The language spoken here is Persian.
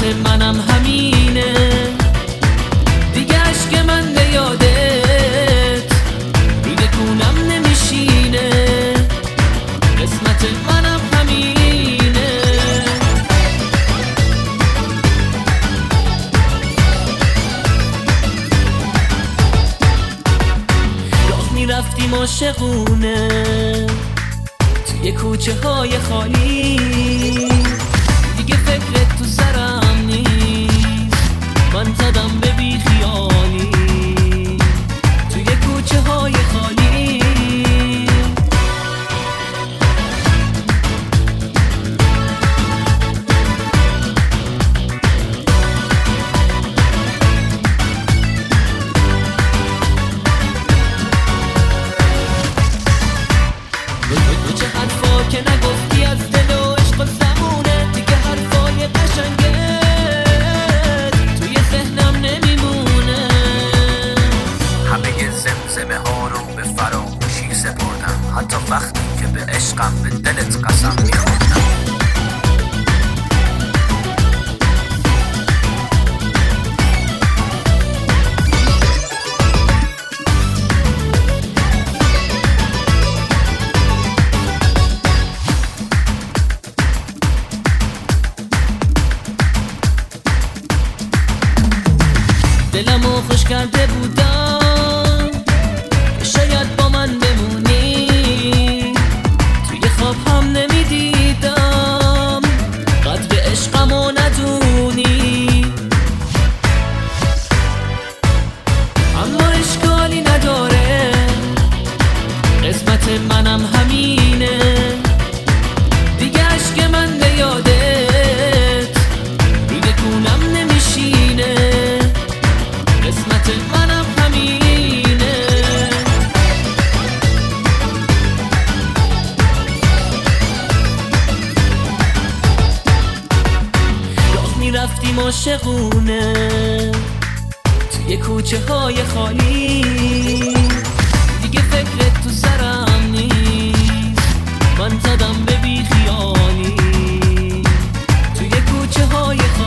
قسمت منم همینه دیگه، عشق من به یادت روی گونم نمیشینه، قسمت منم همینه. راه میرفتیم عاشقونه توی کوچه های خالی، دیگه فکرت تو سرم نیست، من زدم به بی خیالی توی کوچه های خالی. تو چه حرفا که نگفتی از دل و عشق و زمونه، دیگه حرفای قشنگت توی ذهنم نمیمونه. همه زمزمه ها رو به فراموشی سپردم، حتی وقتی که به عشقم به دلت قسم میخوردم. دلمو خوش کرده بودم که شاید با من بمونی، توی خواب هم نمیدیدم قدر عشقمو ندونی، اما اشکالی نداره قسمت منم همینه دیگه، عشق من به یادت روی گونم نمیشینه، قسمت منم همینه. راه میرفتیم عاشقونه توی کوچه های خالی، دیگه فکرت تو سرم نیست، من زدم به بی خیالی توی کوچه های خالی.